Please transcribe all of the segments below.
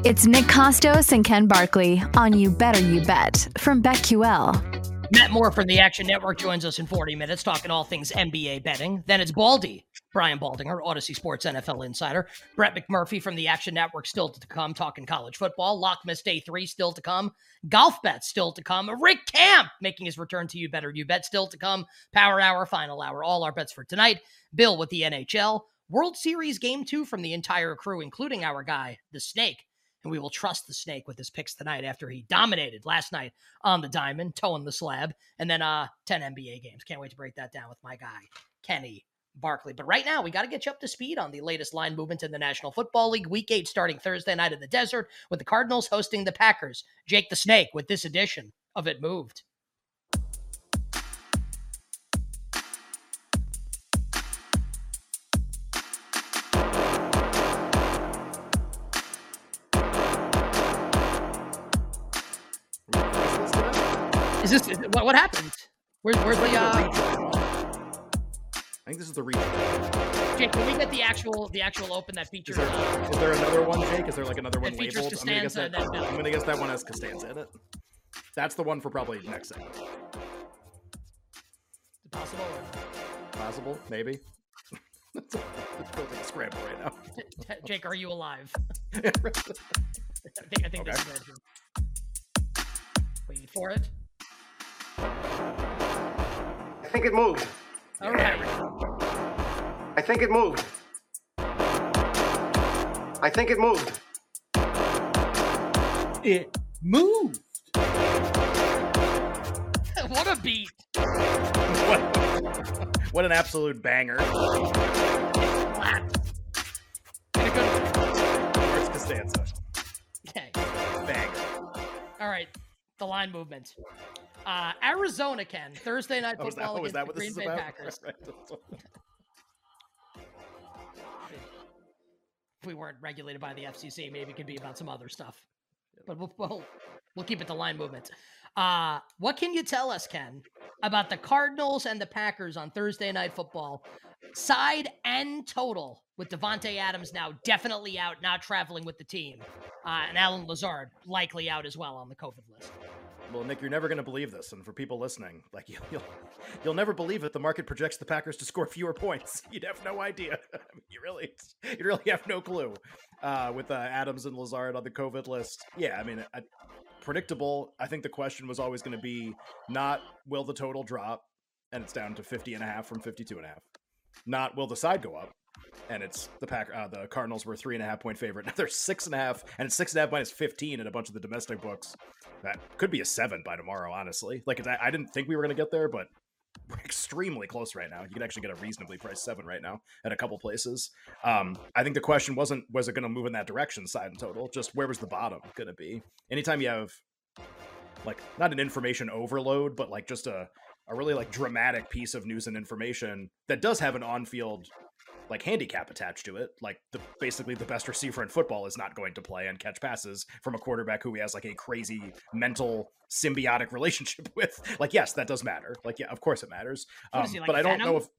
It's Nick Costos and Ken Barkley on You Better You Bet from BetQL. Matt Moore from the Action Network joins us in 40 minutes talking all things NBA betting. Then it's Baldy, Brian Baldinger, Odyssey Sports NFL insider. Brett McMurphy from the Action Network still to come talking college football. Lockmas Day 3 still to come. Golf bets still to come. Rick Camp making his return to You Better You Bet still to come. Power Hour, Final Hour, all our bets for tonight. Bill with the NHL. World Series Game 2 from the entire crew, including our guy, the Snake. And we will trust the Snake with his picks tonight after he dominated last night on the diamond, toeing the slab, and then 10 NBA games. Can't wait to break that down with my guy, Kenny Barkley. But right now, we got to get you up to speed on the latest line movement in the National Football League. Week 8 starting Thursday night in the desert with the Cardinals hosting the Packers. Jake the Snake with this edition of It Moved. Is this what happened? Where's the I think this is the region. Jake, can we get the actual open that features? Is there another one, Jake? Is there like another one that features labeled? Costanza I'm gonna guess that one has Costanza in it. That's the one for probably next segment. Is it possible? Possible, maybe. It's feels like a scramble right now. Jake, are you alive? I think Okay. this is it. Wait for it. I think it moved. All right. I think it moved. I think it moved. It moved. What a beat. What an absolute banger. Flat. In a good way. Where's Costanza? Okay. Banger. All right. The line movement. Arizona, Ken. Thursday night football against the Green Bay Packers. Right. If we weren't regulated by the FCC, maybe it could be about some other stuff. But we'll keep it to line movement. What can you tell us, Ken, about the Cardinals and the Packers on Thursday night football? Side and total, with Devontae Adams now definitely out, not traveling with the team. And Alan Lazard likely out as well on the COVID list. Well, Nick, you're never going to believe this, and for people listening, like you'll never believe it. The market projects the Packers to score fewer points. You'd have no idea. I mean, you really have no clue. With Adams and Lazard on the COVID list, yeah, I mean, predictable. I think the question was always going to be not will the total drop, and it's down to 50.5 from 52.5. Not will the side go up, and it's the Cardinals were 3.5 point favorite. Now they're 6.5, and it's 6.5 minus 15 in a bunch of the domestic books. That could be a 7 by tomorrow, honestly. Like I didn't think we were going to get there, but we're extremely close right now. You can actually get a reasonably priced 7 right now at a couple places. I think the question wasn't was it going to move in that direction, side and total, just where was the bottom going to be? Anytime you have like not an information overload, but like just a really like dramatic piece of news and information that does have an on-field like handicap attached to it, like basically the best receiver in football is not going to play and catch passes from a quarterback who he has like a crazy mental symbiotic relationship with. Like, yes, that does matter. Like, yeah, of course it matters. But I don't know if.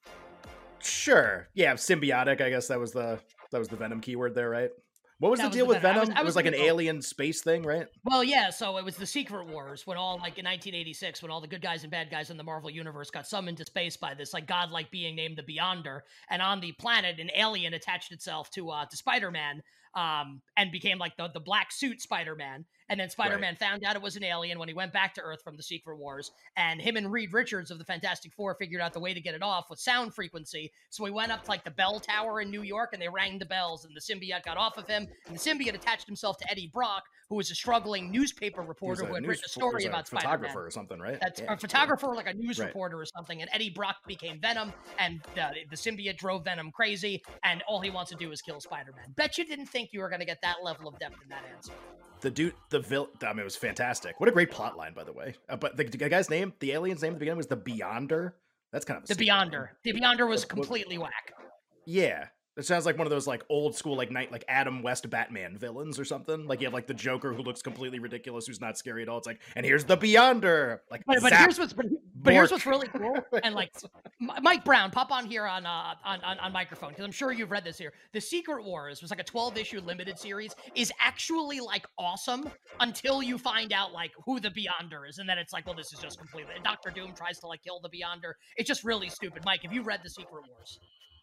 Sure, yeah, symbiotic. I guess that was the Venom keyword there, right? What was the deal with Venom? It was like an alien space thing, right? Well, yeah, so it was the Secret Wars when all, like in 1986, when all the good guys and bad guys in the Marvel Universe got summoned to space by this like godlike being named the Beyonder, and on the planet, an alien attached itself to Spider-Man and became like the black suit Spider-Man. And then Spider-Man found out it was an alien when he went back to Earth from the Secret Wars. And him and Reed Richards of the Fantastic Four figured out the way to get it off with sound frequency. So he went up to like the bell tower in New York and they rang the bells and the symbiote got off of him. And the symbiote attached himself to Eddie Brock, who was a struggling newspaper reporter who had written a story about Spider-Man. Photographer or something, right? That's a photographer, like a news reporter or something. And Eddie Brock became Venom, and the symbiote drove Venom crazy. And all he wants to do is kill Spider-Man. Bet you didn't think you were going to get that level of depth in that answer. The dude, I mean, it was fantastic. What a great plot line, by the way. But the guy's name, the alien's name at the beginning was the Beyonder. That's kind of the Beyonder. The Beyonder was completely whack. Yeah. It sounds like one of those like old school like Adam West Batman villains or something. Like you have like the Joker who looks completely ridiculous, who's not scary at all. It's like, and here's the Beyonder. Like, but zap, here's what's really cool. And like Mike Brown, pop on here on microphone because I'm sure you've read this here. The Secret Wars was like a 12-issue limited series. Is actually like awesome until you find out like who the Beyonder is, and then it's like, well, this is just completely. And Doctor Doom tries to like kill the Beyonder. It's just really stupid. Mike, have you read the Secret Wars?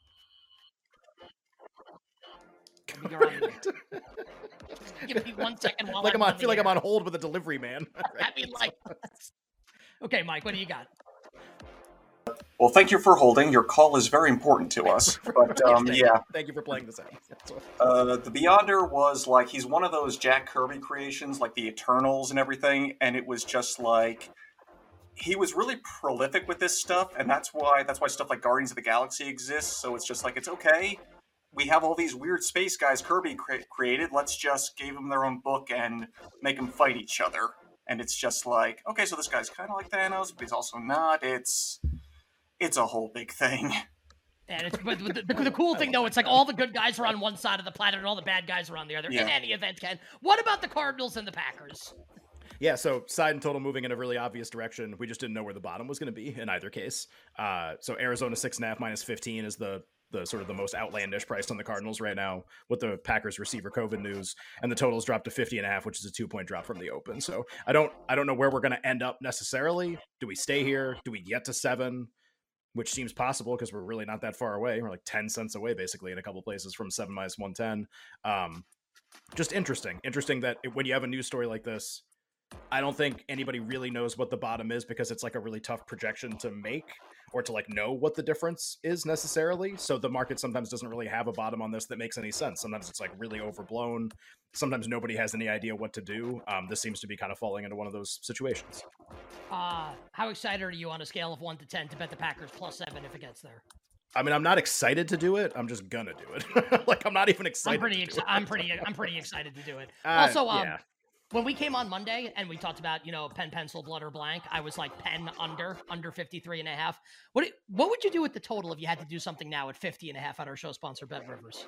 Give me 1 second while like I feel like I'm on hold with a delivery man. I mean, like, okay, Mike, what do you got? Well, thank you for holding. Your call is very important to us. But yeah, thank you for playing this out. The Beyonder was like he's one of those Jack Kirby creations, like the Eternals and everything, and it was just like he was really prolific with this stuff, and that's why stuff like Guardians of the Galaxy exists. So it's just like it's okay. We have all these weird space guys Kirby created. Let's just give them their own book and make them fight each other. And it's just like, okay, so this guy's kind of like Thanos, but he's also not. It's a whole big thing. And but the cool thing, though, it's like all the good guys are on one side of the planet and all the bad guys are on the other. Yeah. In any event, Ken, what about the Cardinals and the Packers? Yeah, so side and total moving in a really obvious direction. We just didn't know where the bottom was going to be in either case. So Arizona 6.5 minus 15 is the sort of the most outlandish price on the Cardinals right now with the Packers receiver COVID news, and the totals dropped to 50.5, which is a 2-point drop from the open. So I don't know where we're going to end up necessarily. Do we stay here? Do we get to 7? Which seems possible because we're really not that far away. We're like 10 cents away basically in a couple places from 7 minus 110. Just interesting that when you have a news story like this, I don't think anybody really knows what the bottom is because it's like a really tough projection to make or to like know what the difference is necessarily. So the market sometimes doesn't really have a bottom on this that makes any sense. Sometimes it's like really overblown. Sometimes nobody has any idea what to do. This seems to be kind of falling into one of those situations. How excited are you on a scale of 1 to 10 to bet the Packers +7 if it gets there? I mean, I'm not excited to do it. I'm just gonna do it. Like I'm not even excited. I'm pretty excited to do it. Also, yeah. When we came on Monday and we talked about, pen, pencil, blood, or blank, I was like pen under 53.5. What would you do with the total if you had to do something now at 50.5 at our show sponsor, Bet Rivers?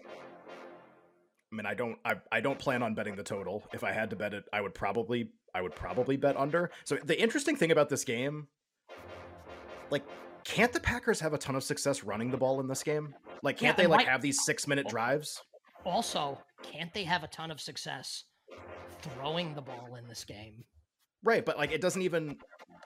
I mean, I don't plan on betting the total. If I had to bet it, I would probably bet under. So the interesting thing about this game, like, can't the Packers have a ton of success running the ball in this game? Like, can't they have these 6-minute drives? Also, can't they have a ton of success throwing the ball in this game? Right, but like it doesn't even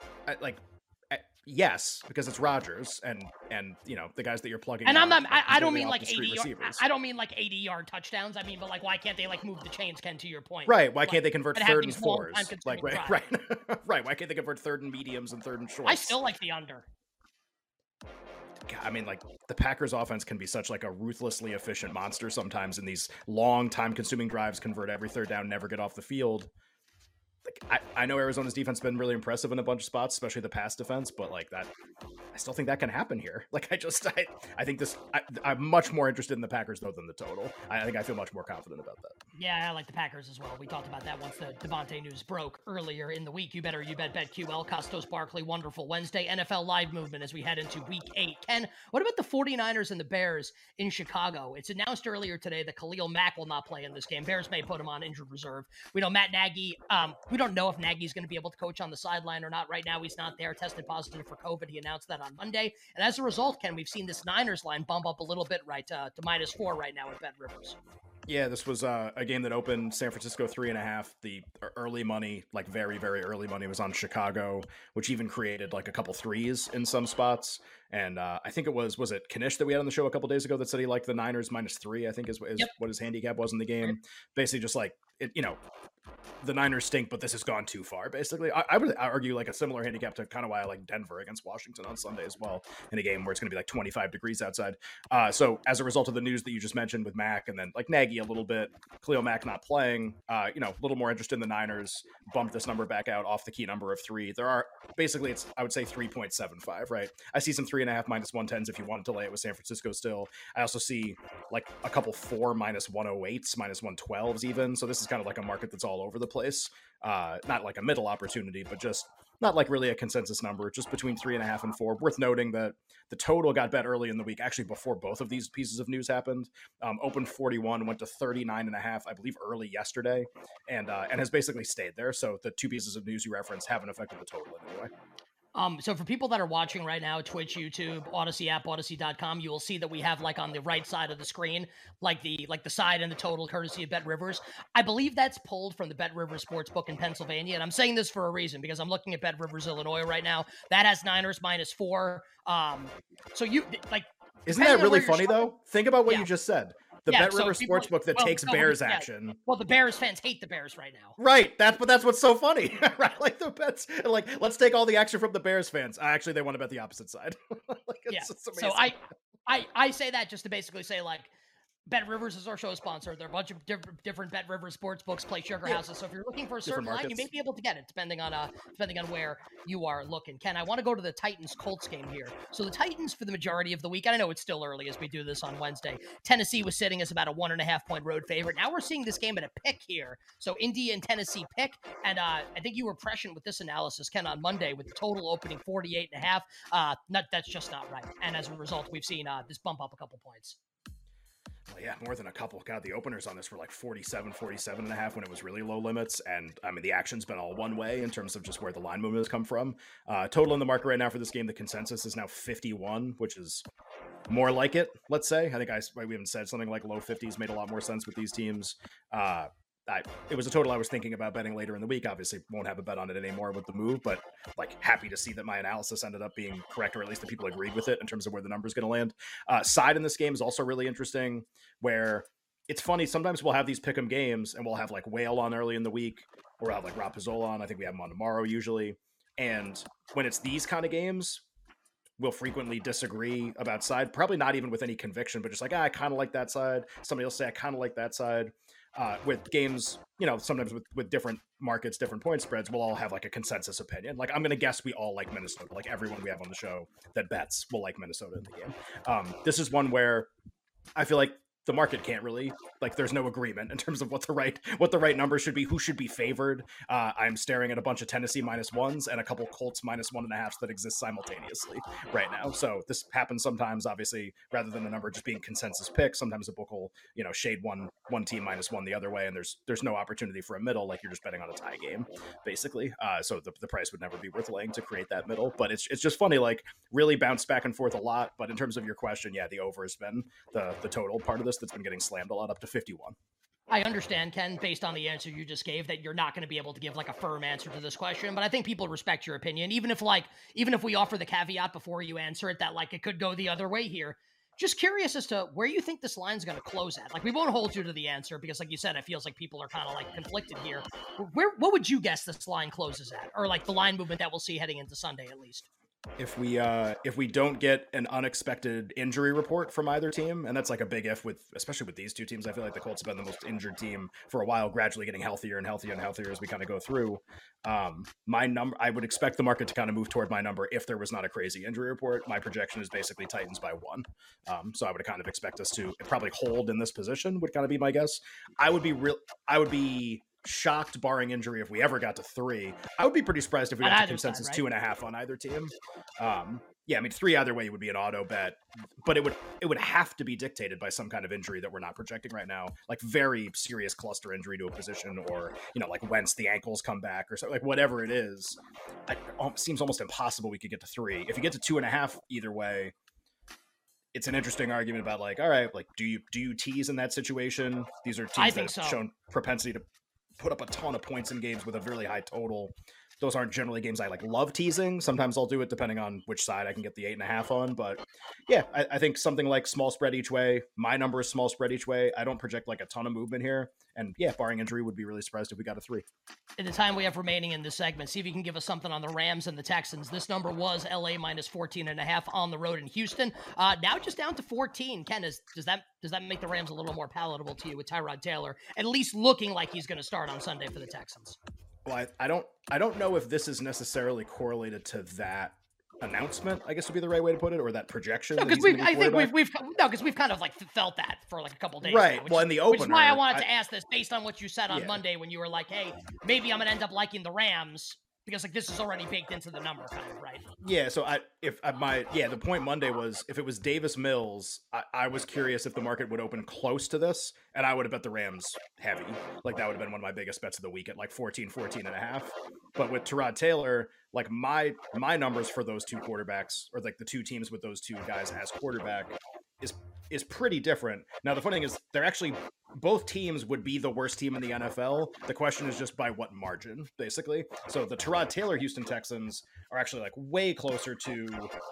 yes, because it's Rodgers and the guys that you're plugging. And I don't mean like 80 I don't mean like 80-yard touchdowns. I mean, but like, why can't they like move the chains, Ken, to your point? Right. Why can't they convert 3rd and 4s? Like right. Right. Why can't they convert 3rd and mediums and 3rd and shorts? I still like the under. I mean, like the Packers offense can be such like a ruthlessly efficient monster sometimes in these long time consuming drives, convert every 3rd down, never get off the field. Like I know Arizona's defense has been really impressive in a bunch of spots, especially the pass defense, but like that, I still think that can happen here. Like I think I'm much more interested in the Packers though than the total. I think I feel much more confident about that. Yeah, I like the Packers as well. We talked about that once the Devontae news broke earlier in the week. You bet BetQL, Costos Barkley, wonderful Wednesday, NFL live movement as we head into week 8. Ken, what about the 49ers and the Bears in Chicago? It's announced earlier today that Khalil Mack will not play in this game. Bears may put him on injured reserve. We know Matt Nagy, we don't know if Nagy's going to be able to coach on the sideline or not. Right now, he's not there, tested positive for COVID. He announced that on Monday. And as a result, Ken, we've seen this Niners line bump up a little bit, right, to -4 right now at Bet Rivers. Yeah, this was a game that opened San Francisco 3.5. The early money, like very, very early money, was on Chicago, which even created like a couple threes in some spots. And I think it was it Kanish that we had on the show a couple days ago that said he liked the Niners -3, I think is yep. what his handicap was in the game. Basically just like, the Niners stink, but this has gone too far, basically. I would argue like a similar handicap to kind of why I like Denver against Washington on Sunday as well, in a game where it's going to be like 25 degrees outside. So as a result of the news that you just mentioned with Mack and then like Nagy a little bit, Khalil Mack not playing, a little more interest in the Niners, bumped this number back out off the key number of 3. There are basically, I would say 3.75, right? I see some 3.5 -110s if you wanted to lay it with San Francisco still. I also see like a couple 4 -108s, -112s even. So this is kind of like a market that's all over the place. Not like a middle opportunity, but just not like really a consensus number, just between 3.5 and 4. Worth noting that the total got bet early in the week, actually before both of these pieces of news happened. Opened 41, went to 39.5, I believe, early yesterday, and has basically stayed there. So the two pieces of news you referenced haven't affected the total in any way. So for people that are watching right now, Twitch, YouTube, Odyssey app, Odyssey.com, you will see that we have like on the right side of the screen, like the side and the total courtesy of Bet Rivers. I believe that's pulled from the Bet Rivers Sportsbook in Pennsylvania. And I'm saying this for a reason because I'm looking at Bet Rivers, Illinois right now. That has Niners -4. So you like, isn't that really funny though? Think about what you just said. The Bet so Rivers Sportsbook that takes Bears action. Well, the Bears fans hate the Bears right now. Right. That's what's so funny. Right. Like the bets, like, let's take all the action from the Bears fans. Actually, they want to bet the opposite side. Like, So I say that just to basically say, like, Bet Rivers is our show sponsor. There are a bunch of different Bet Rivers sports books, play sugar houses. So if you're looking for a certain line, you may be able to get it depending on where you are looking. Ken, I want to go to the Titans-Colts game here. So the Titans, for the majority of the week, and I know it's still early as we do this on Wednesday, Tennessee was sitting as about a 1.5-point road favorite. Now we're seeing this game at a pick here. So Indy and Tennessee pick, and I think you were prescient with this analysis, Ken, on Monday with the total opening 48.5. That's just not right. And as a result, we've seen this bump up a couple points. Well, yeah, more than a couple. God, the openers on this were like 47.5 when it was really low limits. And I mean, the action's been all one way in terms of just where the line movement has come from. Total in the market right now for this game, the consensus is now 51, which is more like it, let's say. I think we haven't said something like low 50s made a lot more sense with these teams. It was a total I was thinking about betting later in the week. Obviously, won't have a bet on it anymore with the move, but like happy to see that my analysis ended up being correct, or at least that people agreed with it in terms of where the number is going to land. Side in this game is also really interesting, where it's funny. Sometimes we'll have these pick'em games and we'll have like Whale on early in the week, or we'll have like Rob Pizzola on. I think we have him on tomorrow usually. And when it's these kind of games, we'll frequently disagree about side, probably not even with any conviction, but just like, I kind of like that side. Somebody will say, I kind of like that side. With games, sometimes with different markets, different point spreads, we'll all have like a consensus opinion. Like, I'm going to guess we all like Minnesota. Like everyone we have on the show that bets will like Minnesota in the game. This is one where I feel like the market can't really, like, there's no agreement in terms of what the right number should be, who should be favored. I'm staring at a bunch of Tennessee -1s and a couple Colts -1.5s that exist simultaneously right now. So this happens sometimes, obviously, rather than a number just being consensus pick. Sometimes a book will, shade one team -1 the other way, and there's no opportunity for a middle, like you're just betting on a tie game, basically. So the price would never be worth laying to create that middle. But it's just funny, like, really bounced back and forth a lot. But in terms of your question, yeah, the over has been the total part of this that's been getting slammed a lot, up to 51. I understand, Ken, based on the answer you just gave, that you're not going to be able to give like a firm answer to this question, but I think people respect your opinion, even if we offer the caveat before you answer it that like it could go the other way here. Just curious as to where you think this line's going to close at. Like, we won't hold you to the answer because, like you said, it feels like people are kind of like conflicted here. What would you guess this line closes at, or like the line movement that we'll see heading into Sunday at least? If we don't get an unexpected injury report from either team, and that's like a big if, especially with these two teams, I feel like the Colts have been the most injured team for a while, gradually getting healthier and healthier and healthier as we kind of go through. My number, I would expect the market to kind of move toward my number if there was not a crazy injury report. My projection is basically Titans by 1. So I would kind of expect us to probably hold in this position, would kind of be my guess. I would be shocked, barring injury, if we ever got to 3. I would be pretty surprised if we got to consensus side, right? 2.5 on either team. Yeah, I mean, 3 either way would be an auto bet, but it would have to be dictated by some kind of injury that we're not projecting right now, like very serious cluster injury to a position, or like Wentz, the ankles come back, or something, like whatever it is. It seems almost impossible we could get to 3. If you get to 2.5 either way, it's an interesting argument about like, all right, like do you tease in that situation? These are teams that have shown propensity to put up a ton of points in games with a really high total. Those aren't generally games I like love teasing. Sometimes I'll do it depending on which side I can get the 8.5 on. But yeah, I think something like small spread each way. My number is small spread each way. I don't project like a ton of movement here. And yeah, barring injury, would be really surprised if we got a 3. In the time we have remaining in this segment, see if you can give us something on the Rams and the Texans. This number was LA -14.5 on the road in Houston. Now just down to 14. Ken, does that make the Rams a little more palatable to you with Tyrod Taylor at least looking like he's going to start on Sunday for the Texans? Well, I don't know if this is necessarily correlated to that announcement, I guess would be the right way to put it, or that projection. No, because we've kind of like felt that for like a couple days. Right. Now, in the opener, which is why I wanted to ask this based on what you said on Monday when you were like, "Hey, maybe I'm going to end up liking the Rams Because like this is already baked into the number, kind of, right? Yeah, so the point Monday was if it was Davis Mills, I was curious if the market would open close to this, and I would have bet the Rams heavy. Like that would have been one of my biggest bets of the week at like 14 and a half. But with Tyrod Taylor, like my numbers for those two quarterbacks, or like the two teams with those two guys as quarterback, is pretty different. Now the funny thing is they're actually both teams would be the worst team in the NFL. The question is just by what margin, basically. So the Tyrod Taylor Houston Texans are actually like way closer to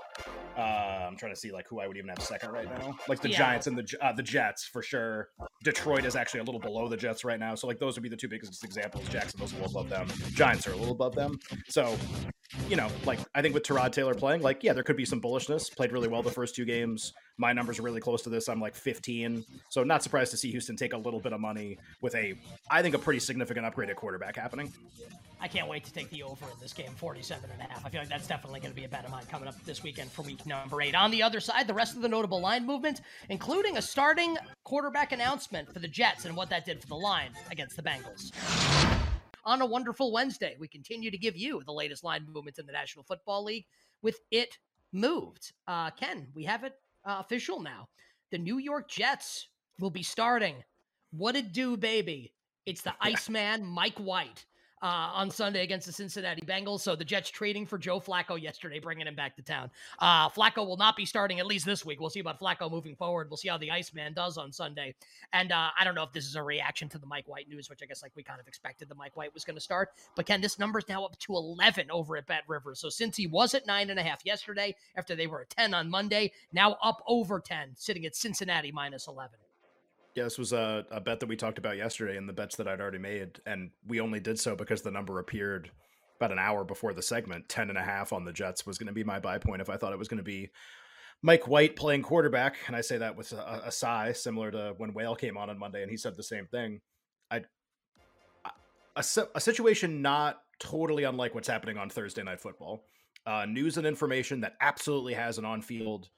I'm trying to see like who I would even have second right now. Like the Giants and the Jets for sure. Detroit is actually a little below the Jets right now. So like those would be the two biggest examples. Jacksonville's a little above them. Giants are a little above them. So, you know, like I think with Tyrod Taylor playing, like, yeah, there could be some bullishness. Played really well the first two games. My numbers are really close to this. I'm like 15. So not surprised to see Houston take a little bit of money with I think a pretty significant upgrade at quarterback happening. I can't wait to take the over in this game, 47 and a half. I feel like that's definitely going to be a bet of mine coming up this weekend for week number 8. On the other side, the rest of the notable line movement, including a starting quarterback announcement for the Jets and what that did for the line against the Bengals. On a wonderful Wednesday, we continue to give you the latest line movements in the National Football League with It Moved. Ken, we have it official now. The New York Jets will be starting. What it do, baby? It's the Iceman, Mike White, on Sunday against the Cincinnati Bengals. So the Jets trading for Joe Flacco yesterday, bringing him back to town. Flacco will not be starting at least this week. We'll see about Flacco moving forward. We'll see how the Iceman does on Sunday. And I don't know if this is a reaction to the Mike White news, which I guess like we kind of expected the Mike White was going to start. But Ken, this number's now up to 11 over at Bet Rivers. So since he was at 9.5 yesterday, after they were at 10 on Monday, now up over 10, sitting at Cincinnati minus 11. Yeah, this was a bet that we talked about yesterday in the bets that I'd already made, and we only did so because the number appeared about an hour before the segment. 10.5 on the Jets was going to be my buy point if I thought it was going to be Mike White playing quarterback, and I say that with a sigh, similar to when Whale came on Monday, and he said the same thing. A situation not totally unlike what's happening on Thursday Night Football. News and information that absolutely has an on-field,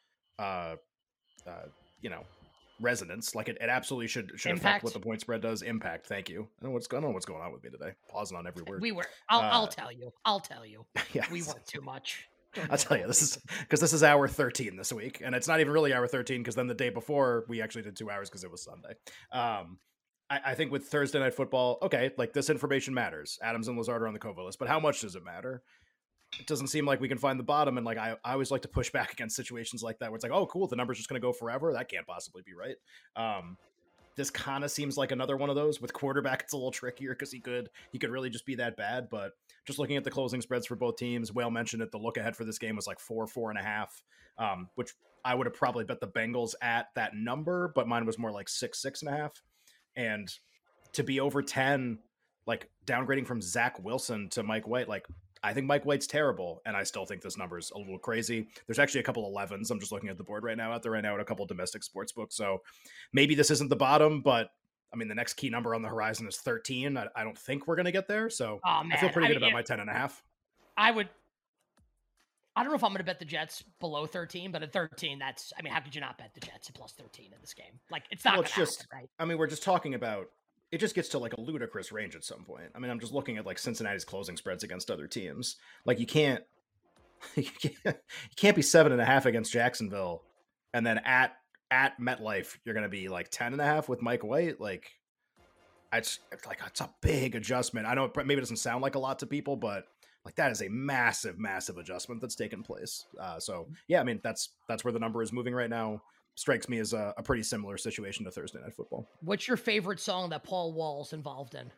resonance. Like it absolutely should affect what the point spread does. Impact. Thank you. I don't know what's going on with me today. Pausing on every word. I'll tell you. Yes. We work too much. I'll tell you, this is hour 13 this week, and it's not even really hour 13 because then the day before we actually did 2 hours because it was Sunday. I think with Thursday Night Football, okay, like this information matters. Adams and Lazard are on the COVID list, but how much does it matter? It doesn't seem like we can find the bottom. And like, I always like to push back against situations like that where it's like, oh, cool, the number's just going to go forever. That can't possibly be right. This kind of seems like another one of those. With quarterback, it's a little trickier because he could really just be that bad. But just looking at the closing spreads for both teams, Whale mentioned it. The look ahead for this game was like 4.5, which I would have probably bet the Bengals at that number, but mine was more like 6.5. And to be over 10, like downgrading from Zach Wilson to Mike White, like I think Mike White's terrible, and I still think this number is a little crazy. There's actually a couple 11s. I'm just looking at the board out there at a couple domestic sports books. So maybe this isn't the bottom, but I mean, the next key number on the horizon is 13. I don't think we're going to get there. So I feel pretty good about my 10.5. I don't know if I'm going to bet the Jets below 13, but at 13, how could you not bet the Jets at plus 13 in this game? Like, it's not going to happen, right? I mean, we're just talking about, it just gets to like a ludicrous range at some point. I mean, I'm just looking at like Cincinnati's closing spreads against other teams. Like you can't be 7.5 against Jacksonville. And then at MetLife, you're going to be like 10.5 with Mike White. Like it's a big adjustment. I know maybe it doesn't sound like a lot to people, but like that is a massive, massive adjustment that's taken place. So yeah, I mean, that's where the number is moving right now. Strikes me as a pretty similar situation to Thursday Night Football. What's your favorite song that Paul Wall's involved in?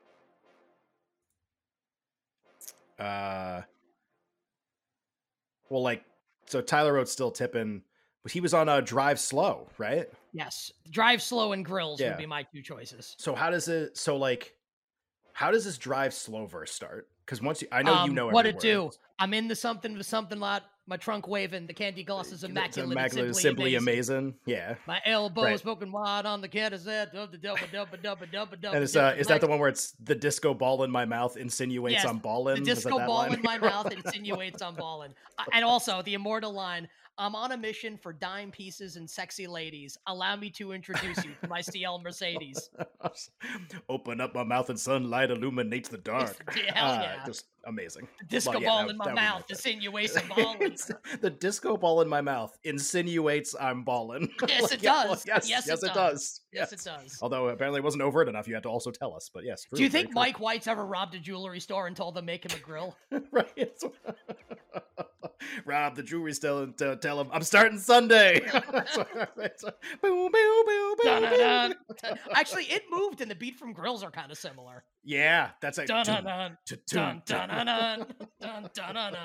So Tyler Oates still tipping, but he was on Drive Slow, right? Yes. Drive Slow and Grills would be my two choices. So how does this Drive Slow verse start? Because I know you know what it word. Do. I'm into something with something lot. My trunk waving. The candy gloss is immaculate. It's simply amazing. Yeah. My elbow smoking wide on the cat is that. And is that the one where it's the disco ball in my mouth insinuates I'm ballin'? The disco ball in my mouth insinuates I'm ballin'. And also the immortal line, I'm on a mission for dime pieces and sexy ladies. Allow me to introduce you to my CL Mercedes. Open up my mouth and sunlight illuminates the dark. Hell yeah. amazing. Disco Well, yeah, ball that- in my that would be mouth my pick. insinuates I'm balling. The disco ball in my mouth insinuates I'm balling. Yes, it yeah, well, does. yes, Yes, yes, it it does. does. Yes, it does. Although apparently it wasn't overt enough, you had to also tell us. But yes, true, Do you very think true. Mike White's ever robbed a jewelry store and told them make him a grill? Right. Rob the jewelry store and tell him I'm starting Sunday. Boom, boom, boom, boom, Dun-dun-dun. boom. Actually, it moved, and the beat from Grills are kind of similar. Yeah, that's a Dun dun dun dun dun dun dun dun dun.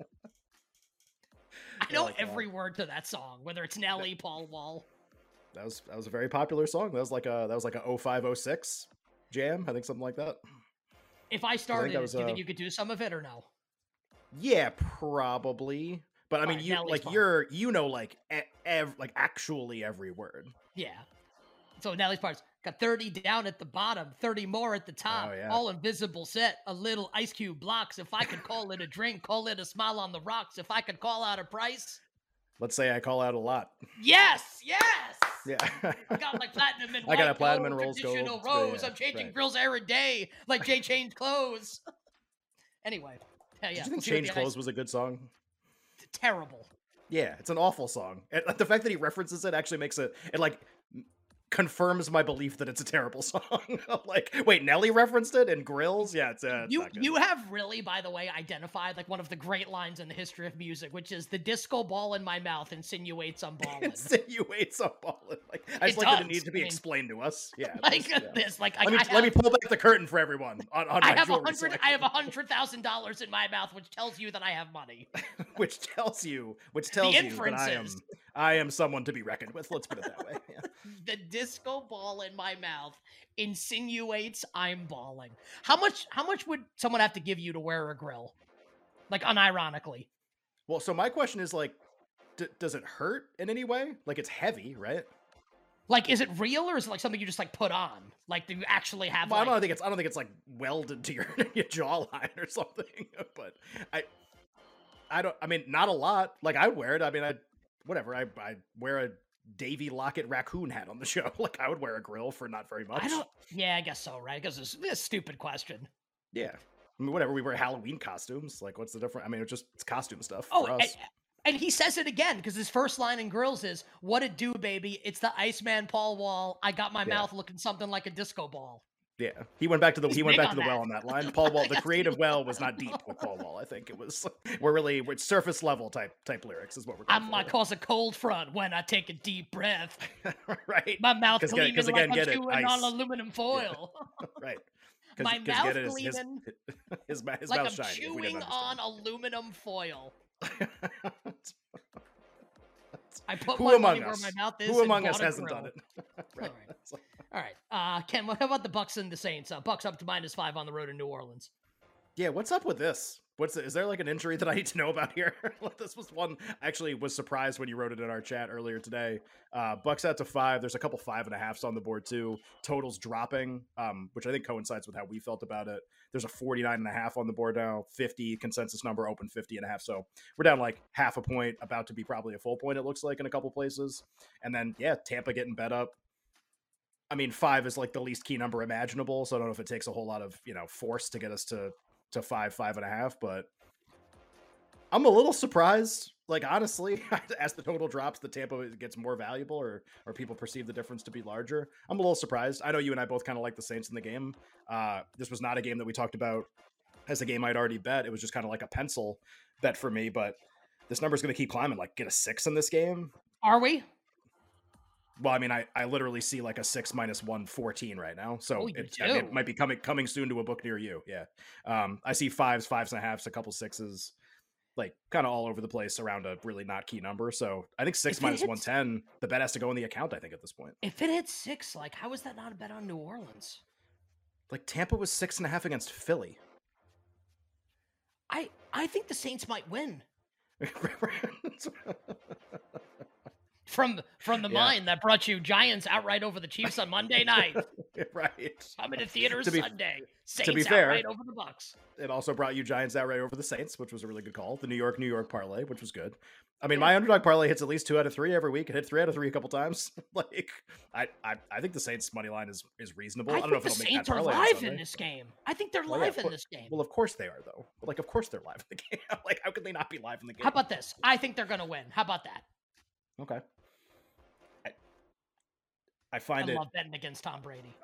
I know like every word to that song, whether it's Nelly, Paul Wall. That was a very popular song. That was like a 0506 jam, I think, something like that. If I started, that was, do you think you could do some of it or no? Yeah, probably. But I mean, Alright, you Nelly's like fine. you know like like actually every word. Yeah. So Nelly's parts got 30 down at the bottom, 30 more at the top, Oh, yeah. all invisible set, a little ice cube blocks. If I could call it a drink, call it a smile on the rocks. If I could call out a price. Let's say I call out a lot. Yes, yes. Yeah. I got like platinum and I got a white platinum gold, and rose gold. traditional Yeah, rose. yeah, I'm changing right. grills every day, like Jay changed clothes. Anyway, yeah, Did you we'll think see what Change the Clothes was a good song? terrible. Yeah, it's an awful song. And the fact that he references it actually makes it like confirms my belief that it's a terrible song. Like, wait, Nelly referenced it in Grills? Yeah, it's not good. You have really, by the way, identified like one of the great lines in the history of music, which is the disco ball in my mouth insinuates I'm balling. Insinuates a ball. Like, I just It like that it does. needs to I be mean, explained to us. Yeah. like yeah. this, like Let me pull back the curtain for everyone on my I have jewelry I have $100,000 in my mouth, which tells you that I have money. which tells you that inferences. I am someone to be reckoned with. Let's put it that way. Yeah. The disco ball in my mouth insinuates I'm balling. How much would someone have to give you to wear a grill? Like unironically. Well, so my question is like, does it hurt in any way? Like it's heavy, right? Like, is it real or is it like something you just like put on? Like, do you actually have? Well, like... I don't think it's like welded to your jawline or something. But I mean, not a lot. Like I would wear it. I mean, I wear a Davy Lockett raccoon hat on the show. Like I would wear a grill for not very much. Yeah, I guess so, right? Because it's a stupid question. Yeah. I mean, whatever. We wear Halloween costumes. Like, what's the difference? I mean, it's costume stuff Oh, for us. and he says it again because his first line in Grills is, "What it do, baby? It's the Iceman Paul Wall. I got my mouth looking something like a disco ball." Yeah, he went back to the He's he went big back to on the well that. on that line. Paul Wall, the Yes, creative he well was not deep with Paul Wall. I think it was we're surface level type lyrics is what we're. I Going might cause a cold front when I take a deep breath. Right. My mouth 'Cause gleaming again, like get I'm it, chewing ice. on aluminum foil. Right. My mouth gleaming his like mouth I'm shiny. if we didn't chewing on understand. aluminum foil. I put Who my among money where us? my mouth is. Who and among us bought a hasn't grill. done it? Right. All It's like- All right, Ken, how about the Bucks and the Saints? Bucks up to -5 on the road in New Orleans. Yeah, what's up with this? Is there like an injury that I need to know about here? This was one I actually was surprised when you wrote it in our chat earlier today. Bucks out to 5. There's a couple 5.5s on the board too. Totals dropping, which I think coincides with how we felt about it. There's a 49.5 on the board now. 50 consensus number, open 50.5. So we're down like half a point, about to be probably a full point. It looks like in a couple places. And then Tampa getting bet up. I mean, 5 is like the least key number imaginable. So I don't know if it takes a whole lot of force to get us to 5.5, but I'm a little surprised. Like honestly, as the total drops, the Tampa gets more valuable, or people perceive the difference to be larger. I'm a little surprised. I know you and I both kind of like the Saints in the game. This was not a game that we talked about as a game I'd already bet. It was just kind of like a pencil bet for me, but this number's going to keep climbing. Like get a 6 in this game. Are we? Well, I mean, I literally see like a 6 minus 114 right now. So you I mean, do? it might be coming soon to a book near you. Yeah. I see 5s, 5.5s, a couple 6s, like kind of all over the place around a really not key number. So I think 6 If it minus hits- 110, the bet has to go in the account, I think, at this point. If it hits 6, like how is that not a bet on New Orleans? Like Tampa was 6.5 against Philly. I think the Saints might win. from the Yeah. mind that brought you Giants outright over the Chiefs on Monday night. Right. Coming to theaters To be- Sunday. to Saints be fair, outright over the Bucks. It also brought you Giants outright over the Saints, which was a really good call. The New York parlay, which was good. I mean, my underdog parlay hits at least 2 out of 3 every week. It hit 3 out of 3 a couple times. Like, I think the Saints money line is reasonable. I don't know if the it'll make Saints that are parlay on live Sunday. in this game. I think they're Well, yeah, live of in this game. Well, of course they are, though. But like, of course they're live in the game. Like, how could they not be live in the game? How about this? I think they're going to win. How about that? Okay. I find I it. love betting against Tom Brady.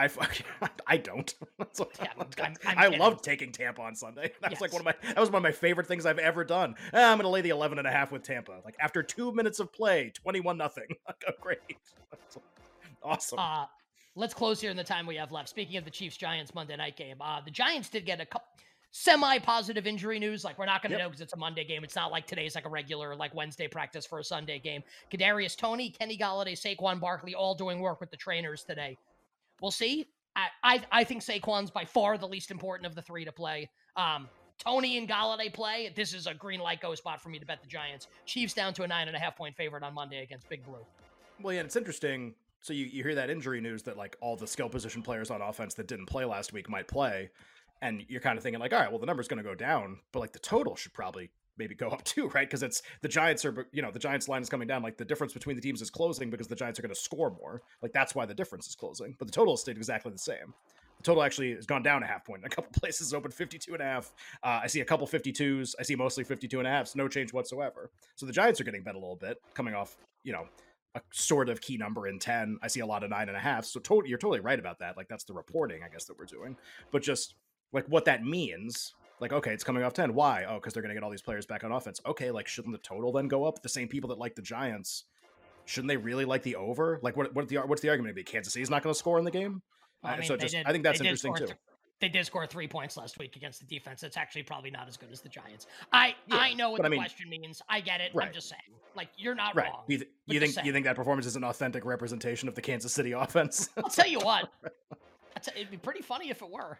I don't. Yeah, I'm I kidding. loved taking Tampa on Sunday. That was like Yes. that was one of my favorite things I've ever done. I'm gonna lay the 11.5 with Tampa. Like after 2 minutes of play, 21-0. Like, oh, great. Awesome. Let's close here in the time we have left. Speaking of the Chiefs-Giants Monday night game, the Giants did get a couple semi-positive injury news. Like, we're not going to know because it's a Monday game. It's not like today's like a regular like Wednesday practice for a Sunday game. Kadarius Toney, Kenny Galladay, Saquon Barkley, all doing work with the trainers today. We'll see. I think Saquon's by far the least important of the 3 to play. Toney and Galladay play. This is a green light go spot for me to bet the Giants. Chiefs down to a 9.5 point favorite on Monday against Big Blue. Well, yeah, it's interesting. So you hear that injury news that like all the skill position players on offense that didn't play last week might play. And you're kind of thinking like, all right, well, the number's going to go down, but like the total should probably maybe go up too, right? Because it's the Giants are, the Giants line is coming down. Like the difference between the teams is closing because the Giants are going to score more. Like that's why the difference is closing. But the total stayed exactly the same. The total actually has gone down a half point. In a couple places opened 52.5. I see a couple 52s. I see mostly 52.5s. No change whatsoever. So the Giants are getting bet a little bit, coming off, a sort of key number in 10. I see a lot of 9.5. So you're totally right about that. Like that's the reporting, I guess, that we're doing. But just like what that means, like, okay, it's coming off 10. Why? Oh, because they're going to get all these players back on offense. Okay, like shouldn't the total then go up? The same people that like the Giants, shouldn't they really like the over? Like what's the argument going to be? Kansas City's not going to score in the game? I think that's interesting too. They did score 3 points last week against the defense. It's actually probably not as good as the Giants. I know what the question means. I get it. Right. I'm just saying, like, you're not right. wrong. You think that performance is an authentic representation of the Kansas City offense? I'll tell you what. It'd be pretty funny if it were.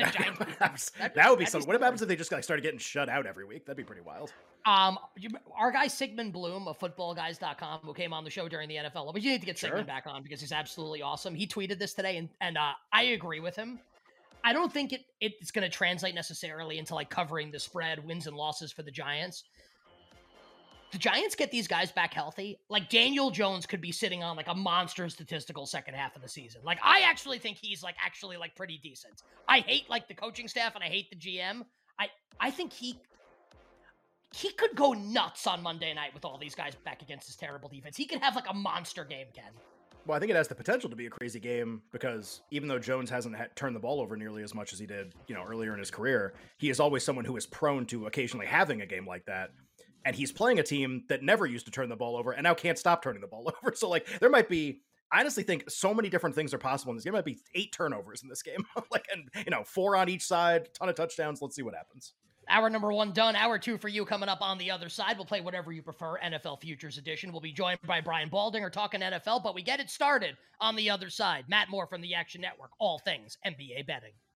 That would be something. What happens if they just like started getting shut out every week? That'd be pretty wild. Our guy Sigmund Bloom of footballguys.com, who came on the show during the NFL, but you need to get Sigmund back on because he's absolutely awesome. He tweeted this today, and I agree with him. I don't think it's going to translate necessarily into like covering the spread, wins and losses for the Giants. The Giants get these guys back healthy. Like Daniel Jones could be sitting on like a monster statistical second half of the season. Like I actually think he's like actually like pretty decent. I hate like the coaching staff and I hate the GM. I think he could go nuts on Monday night with all these guys back against his terrible defense. He could have like a monster game, Ken. Well, I think it has the potential to be a crazy game because even though Jones hasn't turned the ball over nearly as much as he did, earlier in his career, he is always someone who is prone to occasionally having a game like that. And he's playing a team that never used to turn the ball over and now can't stop turning the ball over. So like there might be, I honestly think so many different things are possible in this game. There might be 8 turnovers in this game, and 4 on each side, ton of touchdowns. Let's see what happens. Hour number 1 done. Hour 2 for you coming up on the other side. We'll play whatever you prefer. NFL Futures Edition. We'll be joined by Brian Baldinger talking NFL, but we get it started on the other side. Matt Moore from the Action Network. All things NBA betting.